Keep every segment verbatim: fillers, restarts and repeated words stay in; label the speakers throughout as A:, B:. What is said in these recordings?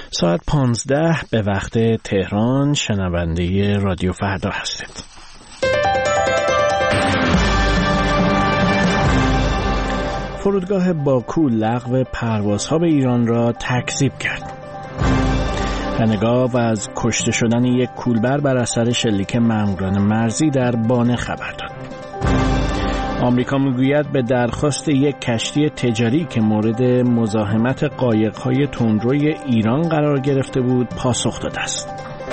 A: ساعت پانزده به وقت تهران، شنونده رادیو فردا هستید. فرودگاه باکو لغو پروازها به ایران را تکذیب کرد. هنگاو از کشته شدن یک کولبر بر اثر شلیک ماموران مرزی در بانه خبر داد. آمریکا میگوید به درخواست یک کشتی تجاری که مورد مزاحمت قایق‌های تندروی ایران قرار گرفته بود پاسخ داده است.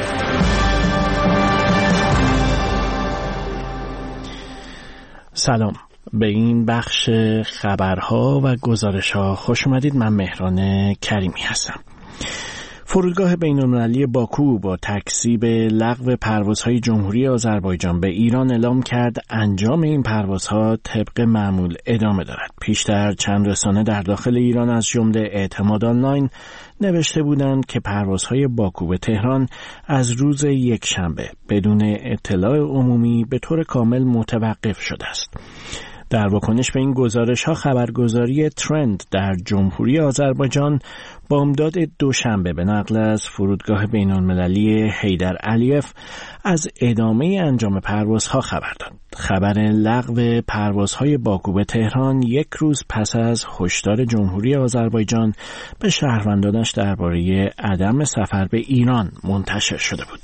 A: سلام، به این بخش خبرها و گزارش‌ها خوش اومدید. من مهران کریمی هستم. فرودگاه بین‌المللی باکو با تکذیب لغو پروازهای جمهوری آذربایجان به ایران اعلام کرد انجام این پروازها طبق معمول ادامه دارد. پیشتر چند رسانه در داخل ایران از جمله اعتماد آنلاین نوشته بودند که پروازهای باکو به تهران از روز یکشنبه بدون اطلاع عمومی به طور کامل متوقف شده است. در واکنش به این گزارش‌ها خبرگزاری ترند در جمهوری آذربایجان بامداد دوشنبه به نقل از فرودگاه بین‌المللی حیدر علیف از ادامه انجام پروازها خبر داد. خبر لغو پروازهای باکو به تهران یک روز پس از هشدار جمهوری آذربایجان به شهروندانش درباره عدم سفر به ایران منتشر شده بود.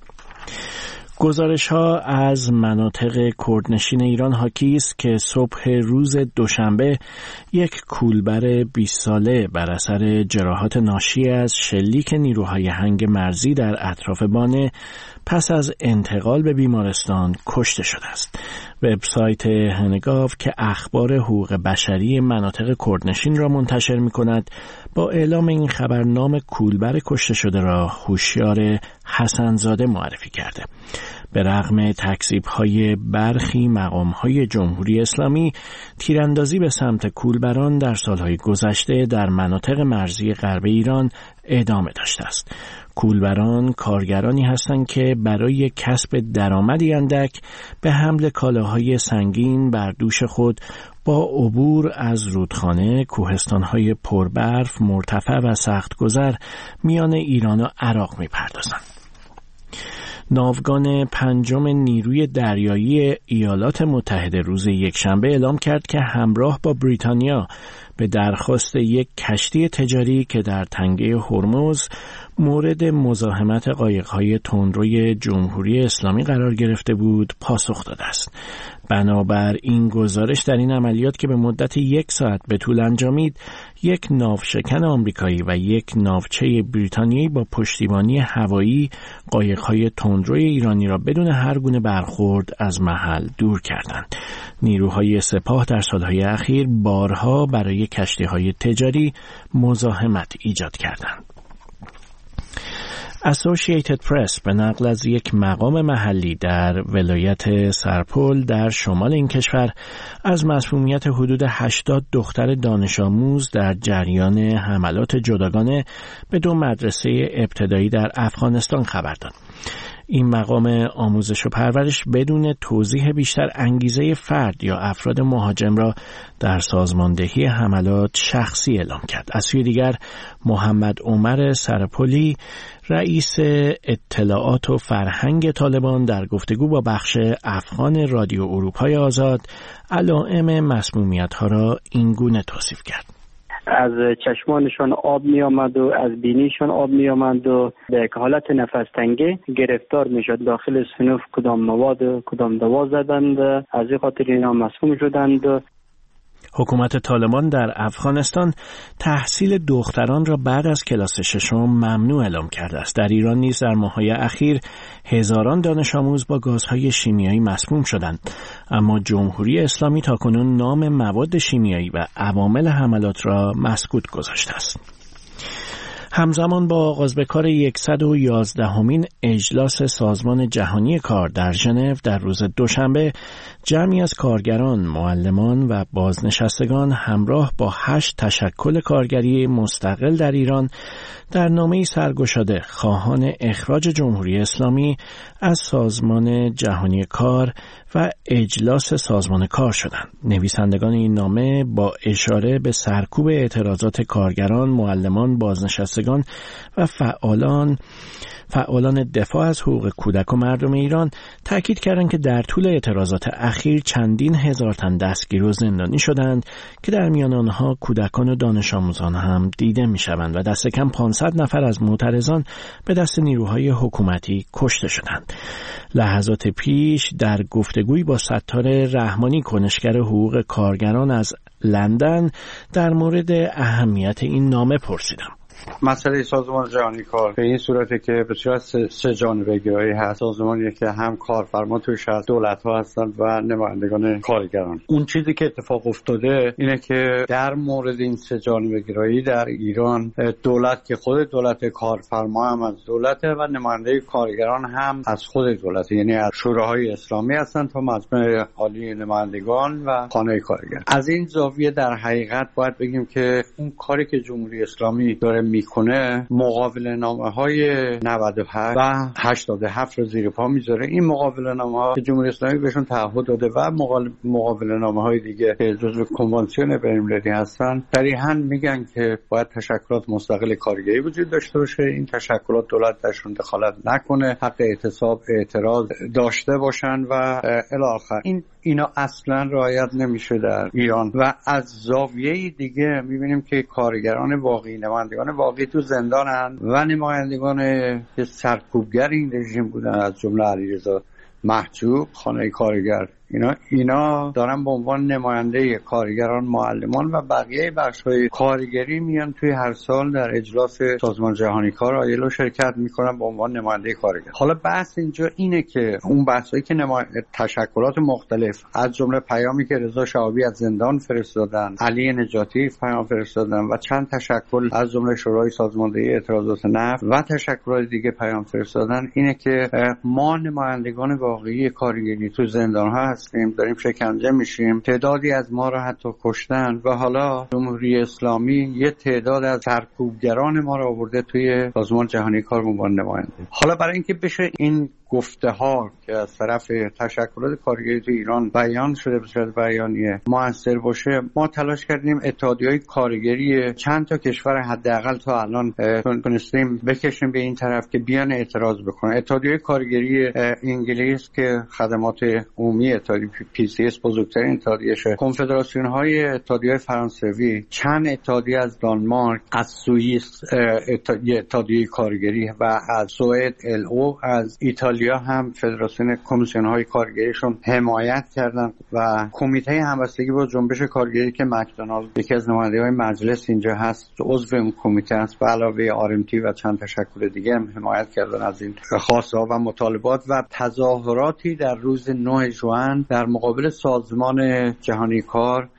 A: گزارش‌ها از مناطق کردنشین ایران حاکی است که صبح روز دوشنبه یک کولبر بیست ساله بر اثر جراحات ناشی از شلیک نیروهای هنگ مرزی در اطراف بانه پس از انتقال به بیمارستان کشته شده است. وبسایت هنگاو که اخبار حقوق بشری مناطق کردنشین را منتشر می‌کند با اعلام این خبر نام کولبر کشته شده را هوشیار حسن‌زاده معرفی کرده. به رغم تکذیب‌های برخی مقام‌های جمهوری اسلامی، تیراندازی به سمت کولبران در سالهای گذشته در مناطق مرزی غرب ایران ادامه داشته است. کولبران کارگرانی هستند که برای کسب درآمدی اندک به حمل کالاهای سنگین بر دوش خود با عبور از رودخانه، کوهستان‌های پربرف، مرتفع و سخت‌گذر میان ایران و عراق می‌پردازند. ناوگان پنجم نیروی دریایی ایالات متحده روز یکشنبه اعلام کرد که همراه با بریتانیا به درخواست یک کشتی تجاری که در تنگه هرمز مورد مزاحمت قایق‌های تندروی جمهوری اسلامی قرار گرفته بود پاسخ داده است. بنابر این گزارش در این عملیات که به مدت یک ساعت به طول انجامید، یک ناوشکن آمریکایی و یک ناوچه بریتانیایی با پشتیبانی هوایی قایق‌های تندروی ایرانی را بدون هر گونه برخورد از محل دور کردند. نیروهای سپاه در سالهای اخیر بارها برای کشتی‌های تجاری مزاحمت ایجاد کردند. Associated Press به نقل از یک مقام محلی در ولایت سرپل در شمال این کشور از مسمومیت حدود هشتاد دختر دانش آموز در جریان حملات جداگانه به دو مدرسه ابتدایی در افغانستان خبر داد. این مقام آموزش و پرورش بدون توضیح بیشتر انگیزه فرد یا افراد مهاجم را در سازماندهی حملات شخصی اعلام کرد. از سوی دیگر محمد عمر سرپلی رئیس اطلاعات و فرهنگ طالبان در گفتگو با بخش افغان رادیو اروپای آزاد علائم مسمومیت‌ها را این گونه توصیف کرد:
B: از چشمانشان آب می آمد و از بینیشان آب می آمد و به حالت نفس تنگی گرفتار می شد. داخل صنف کدام مواد کدام دوا زدند، از این خاطر اینا مسموم شدند.
A: حکومت طالبان در افغانستان تحصیل دختران را بعد از کلاس ششم ممنوع اعلام کرده است. در ایران نیز در ماه‌های اخیر هزاران دانش آموز با گازهای شیمیایی مسموم شدند، اما جمهوری اسلامی تاکنون نام مواد شیمیایی و عوامل حملات را مسکوت گذاشته است. همزمان با آغاز به کار صد و یازدهمین اجلاس سازمان جهانی کار در ژنو در روز دوشنبه، جمعی از کارگران، معلمان و بازنشستگان همراه با هشت تشکل کارگری مستقل در ایران در نامه‌ای سرگشاده خواهان اخراج جمهوری اسلامی از سازمان جهانی کار و اجلاس سازمان کار شدند. نویسندگان این نامه با اشاره به سرکوب اعتراضات کارگران، معلمان، بازنشستگان نمایندگان و فعالان فعالان دفاع از حقوق کودک و مردم ایران تاکید کردند که در طول اعتراضات اخیر چندین هزار تن دستگیر و زندانی شدند که در میان آنها کودکان و دانش آموزان هم دیده میشوند و دست کم پانصد نفر از معترضان به دست نیروهای حکومتی کشته شدند. لحظات پیش در گفتگویی با ستار رحمانی کنشگر حقوق کارگران از لندن در مورد اهمیت این نامه پرسیدم.
C: مسئله سازمان جهانی کار به این صورته که به صورت سه جانبه گرایی هست. سازمانی که هم کارفرما توش هست، دولت ها هستند و نمایندگان کارگران. اون چیزی که اتفاق افتاده اینه که در مورد این سه جانبه گرایی در ایران دولت که خود دولت کارفرما هم از دولته و نماینده کارگران هم از خود دولت، یعنی از شوراهای اسلامی هستند تا مجمع عالی نمایندگان و خانه کارگر. از این زاویه در حقیقت باید بگیم که اون کاری که جمهوری اسلامی داره میکنه مقابله نامه های نود و هشت و هشتاد و هفت رو زیر پا میذاره. این مقابله نامه ها که جمهوری اسلامی بهشون تعهد داده و مقابله نامه های دیگه که جزو کنوانسیون بین‌المللی هستن صریحاً میگن که باید تشکلات مستقل کارگری وجود داشته باشه. این تشکلات دولت درشون دخالت نکنه، حق اعتصاب اعتراض داشته باشن و الی آخر. این اینا اصلا رعایت نمیشه در ایران و از زاویه دیگه میبینیم که کارگران واقعی، نمایندگان واقعی تو زندانن و نمایندگان که سرکوبگر این رژیم بودن از جمله علیرضا محجوب، خانه کارگر، اینا اینا دارن به عنوان نماینده کارگران، معلمان و بقیه بخش‌های کارگری میان توی هر سال در اجلاس سازمان جهانی کار آیلو شرکت میکنن به عنوان نماینده کارگر. حالا بحث اینجا اینه که اون بحثایی که نما... تشکلات مختلف از جمله پیامی که رضا شهابی از زندان فرستادن، علی نجاتی پیام فرستادن و چند تشکل از جمله شورای سازماندهی اعتراضات نفت و تشکلات دیگه پیام فرستادن، اینه که ما نمایندگان واقعی کارگری تو زندان‌ها هستیم، داریم شکنجه میشیم، تعدادی از ما رو حتی کشتن و حالا جمهوری اسلامی یه تعداد از سرکوبگران ما رو آورده توی سازمان جهانی کار به عنوان نماینده. حالا برای اینکه بشه این گفته ها که از طرف تشکلات کارگری تو ایران بیان شده به صورت بیانیه موثر باشه، ما تلاش کردیم اتحادیه‌های کارگری چند تا کشور حداقل تا الان تونستیم بکشیم به این طرف که بیان اعتراض بکنن. اتحادیه کارگری انگلیس که خدمات عمومی اتحادیه پی سی اس بزرگترین اتحادیه‌شه، کنفدراسیون‌های اتحادیه فرانسوی، چند اتحادیه از دانمارک، از سوئیس اتحادیه کارگری و از سوئد ال او، از ایتالیا هم فدراسیون کمیسیون‌های کارگریشون حمایت کردن و کمیته همبستگی با جنبش کارگری که مکدونالد یکی از نماینده‌های مجلس اینجا هست عضو اون کمیته است و علاوه آر ام تی و چند تشکل دیگه هم حمایت کردن از این خواست‌ها و مطالبات و تظاهراتی در روز نه ژوئن در مقابل سازمان جهانی کار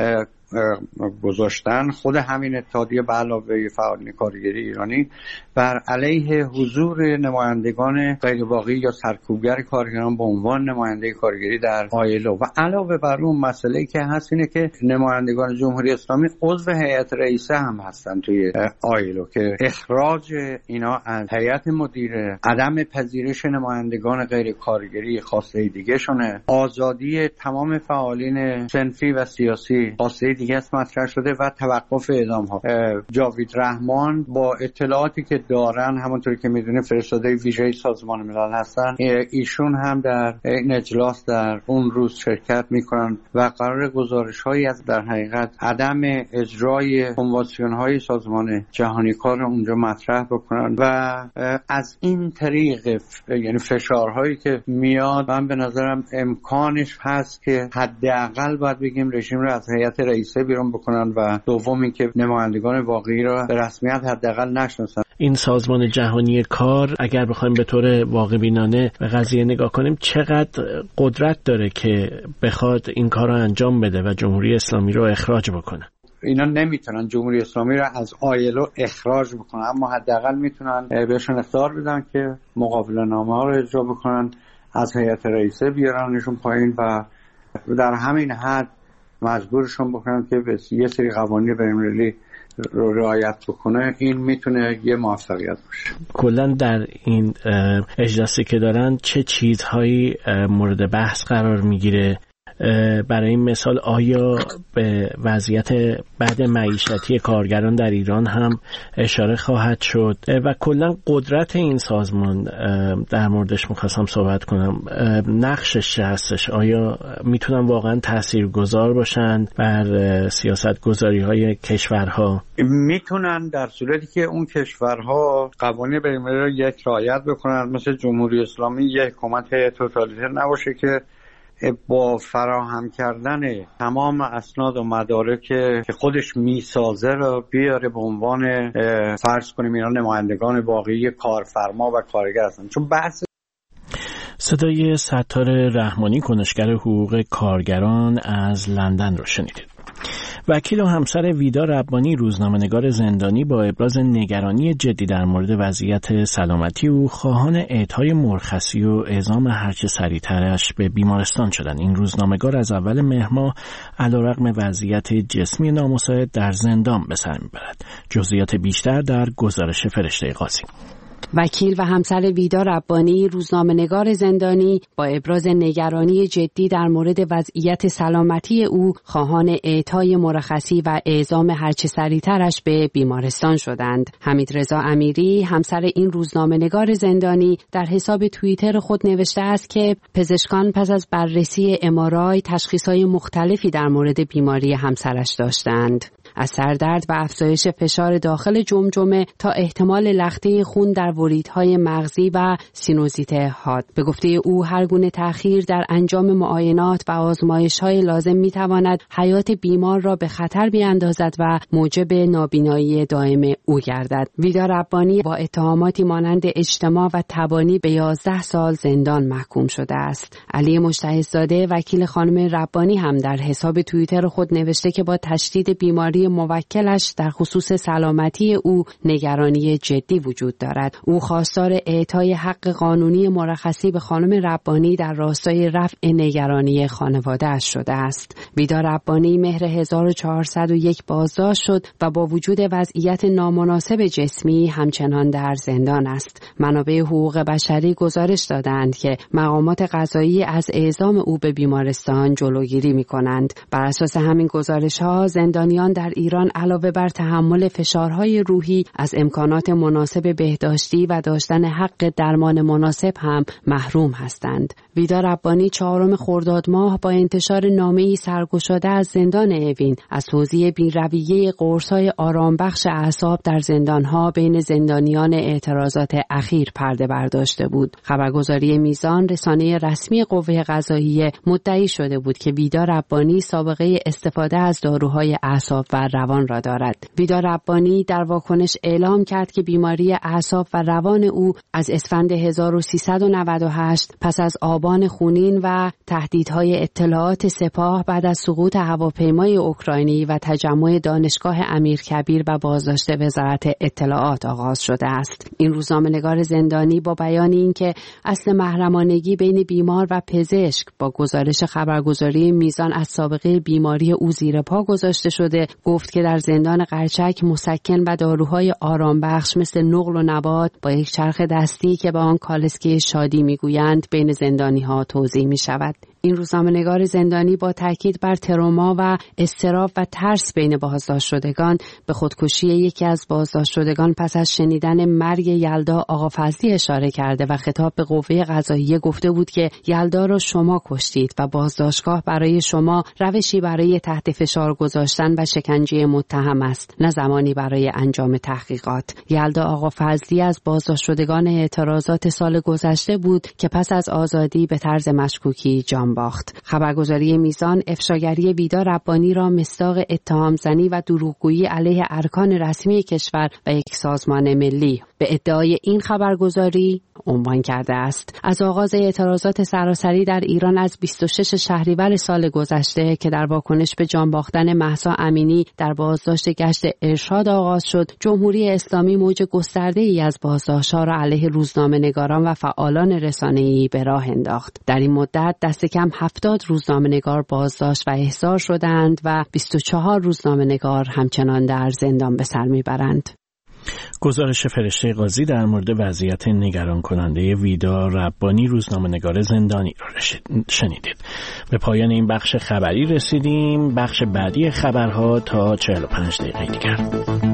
C: گذاشتن. خود همین اتحادیه به علاوه فعالین کارگری ایرانی بر علیه حضور نمایندگان غیر واقعی یا سرکوبگر کارگران به عنوان نماینده کارگری در آیلو و علاوه بر اون مسئله‌ای که هست اینه که نمایندگان جمهوری اسلامی عضو هیئت رئیسه هم هستن توی آیلو که اخراج اینا از هیئت مدیره، عدم پذیرش نمایندگان غیر کارگری خواسته دیگه شونه، آزادی تمام فعالین صنفی و سیاسی خواسته دیگه است مطرح شده و توقف اعدام ها. جاوید رحمان با اطلاعاتی که دارن، همونطوری که میدونه فرستاده ویژه سازمان ملل هستن، ایشون هم در این اجلاس در اون روز شرکت میکنن و قرار گزارش هایی از در حقیقت عدم اجرای کنوانسیون های سازمان جهانی کار اونجا مطرح بکنن و از این طریق یعنی فشارهایی که میاد من به نظرم امکانش هست که حداقل باید بگیم رژیم رو از هیئت رئیسه بیرون بکنن و دوم اینکه نمایندگان واقعی را به رسمیت حداقل نشناسن.
A: این سازمان جهانی کار اگر بخوایم به طور واقع بینانه به قضیه نگاه کنیم چقدر قدرت داره که بخواد این کار رو انجام بده و جمهوری اسلامی رو اخراج بکنه؟
C: اینا نمیتونن جمهوری اسلامی را از آیلو اخراج بکنن، اما حداقل میتونن بهشون اختیار بدن که مقابله نامه ها رو اجرا بکنن، از هیئت رئیسه بیارنشون پایین و در همین حد مجبورشون بکنن که به یه سری قوانین بین‌المللی رو رعایت بکنه. این میتونه یه موفقیت باشه.
A: کلا در این اجلاسی که دارن چه چیزهایی مورد بحث قرار میگیره برای این مثال آیا به وضعیت بعد معیشتی کارگران در ایران هم اشاره خواهد شد و کلا قدرت این سازمان در موردش می‌خواستم صحبت کنم، نقشش چه هستش؟ آیا میتونن واقعا تاثیرگذار باشن بر سیاست گذاری‌های کشورها؟
C: میتونن در صورتی که اون کشورها قوانین بین‌المللی را یک رعایت بکنن، مثل جمهوری اسلامی یک حکومت توتالیتر نباشه که با فراهم کردن تمام اسناد و مدارک که خودش میسازه رو بیاره به عنوان فرض کنیم اینا نمایندگان واقعی کارفرما و کارگر هستن. چون بحث
A: صدای ستار رحمانی، کنشگر حقوق کارگران از لندن رو شنیدید. وکیل و همسر ویدا ربانی، روزنامه‌نگار زندانی، با ابراز نگرانی جدی در مورد وضعیت سلامتی او خواهان اعطای مرخصی و اعزام هرچه سریعترش به بیمارستان شدند. این روزنامه‌نگار از اول مهر ماه علیرغم وضعیت جسمی نامساعد در زندان به سر میبرد. جزئیات بیشتر در گزارش فرشته قاضی.
D: وکیل و همسر ویدا ربانی، روزنامه‌نگار زندانی، با ابراز نگرانی جدی در مورد وضعیت سلامتی او خواهان اعطای مرخصی و اعزام هرچه سریعترش به بیمارستان شدند. حمیدرضا امیری، همسر این روزنامه‌نگار زندانی، در حساب توییتر خود نوشته است که پزشکان پس از بررسی ام آر آی تشخیص‌های مختلفی در مورد بیماری همسرش داشتند. از سردرد و افزایش فشار داخل جمجمه تا احتمال لخته خون در وریدهای مغزی و سینوزیت حاد. به گفته او هر گونه تأخیر در انجام معاینات و آزمایش‌های لازم می‌تواند حیات بیمار را به خطر بیاندازد و موجب نابینایی دائم او گردد. ویدا ربانی با اتهاماتی مانند اجتماع و تبانی به یازده سال زندان محکوم شده است. علی مجتهدزاده، وکیل خانم ربانی، هم در حساب توییتر خود نوشته که با تشدید بیماری موکلش در خصوص سلامتی او نگرانی جدی وجود دارد. او خواستار اعطای حق قانونی مرخصی به خانم ربانی در راستای رفع نگرانی خانواده‌اش شده است. ویدا ربانی مهر هزار و چهارصد و یک بازداشت شد و با وجود وضعیت نامناسب جسمی همچنان در زندان است. منابع حقوق بشری گزارش دادند که مقامات قضایی از اعزام او به بیمارستان جلوگیری می‌کنند. بر اساس همین گزارش‌ها زندانیان در ایران علاوه بر تحمل فشارهای روحی از امکانات مناسب بهداشتی و داشتن حق درمان مناسب هم محروم هستند. ویدا ربانی چهارم خرداد ماه با انتشار نامه‌ای سرگشاده از زندان اوین از توزیع بی‌رویه قرص‌های آرامبخش اعصاب در زندان‌ها بین زندانیان اعتراضات اخیر پرده برداشته بود. خبرگزاری میزان، رسانه رسمی قوه قضاییه، مدعی شده بود که ویدا ربانی سابقه استفاده از داروهای اعصاب و روان را دارد. ویدا ربانی در واکنش اعلام کرد که بیماری اعصاب و روان او از اسفند هزار و سیصد و نود و هشت پس از آبان خونین و تهدیدهای اطلاعات سپاه بعد از سقوط هواپیمای اوکراینی و تجمع دانشگاه امیرکبیر و بازداشت وزارت اطلاعات آغاز شده است. این روزنامه‌نگار زندانی با بیان اینکه اصل محرمانگی بین بیمار و پزشک با گزارش خبرگزاری میزان از سابقه بیماری او زیر پا گذاشته شده، گفت که در زندان قرچک مسکن و داروهای آرامبخش مثل نقل و نبات با یک چرخ دستی که به آن کالسکه شادی میگویند بین زندانی‌ها توزیع می‌شود. این روزنامه‌نگار زندانی با تاکید بر تروما و اضطراب و ترس بین بازداشت شدگان به خودکشی یکی از بازداشت شدگان پس از شنیدن مرگ یلدا آقا فضلی اشاره کرده و خطاب به قوه قضاییه گفته بود که یلدا را شما کشتید و بازداشتگاه برای شما روشی برای تحت فشار گذاشتن و شکنجه متهم است، نه زمانی برای انجام تحقیقات. یلدا آقا فضلی از بازداشت شدگان اعتراضات سال گذشته بود که پس از آزادی به طرز مشکوکی جان باخت. خبرگزاری میزان افشاگری ویدا ربانی را مصداق اتهام زنی و دروغگویی علیه ارکان رسمی کشور و یک سازمان ملی به ادعای این خبرگزاری عنوان کرده است. از آغاز اعتراضات سراسری در ایران از بیست و شش شهریور سال گذشته که در واکنش به جان باختن مهسا امینی در بازداشت گشت ارشاد آغاز شد، جمهوری اسلامی موج گسترده‌ای از بازداشت‌ها را علیه روزنامه‌نگاران و فعالان رسانه‌ای به راه انداخت. در این مدت دست کم هفتاد روزنامه‌نگار بازداشت و احضار شدند و بیست و چهار روزنامه‌نگار همچنان در زندان به سر می‌برند.
A: گزارش فرشته قاضی در مورد وضعیت نگران کننده ویدا ربانی روزنامه‌نگار زندانی را شنیدید. به پایان این بخش خبری رسیدیم. بخش بعدی خبرها تا چهل و پنج دقیقه دیگر.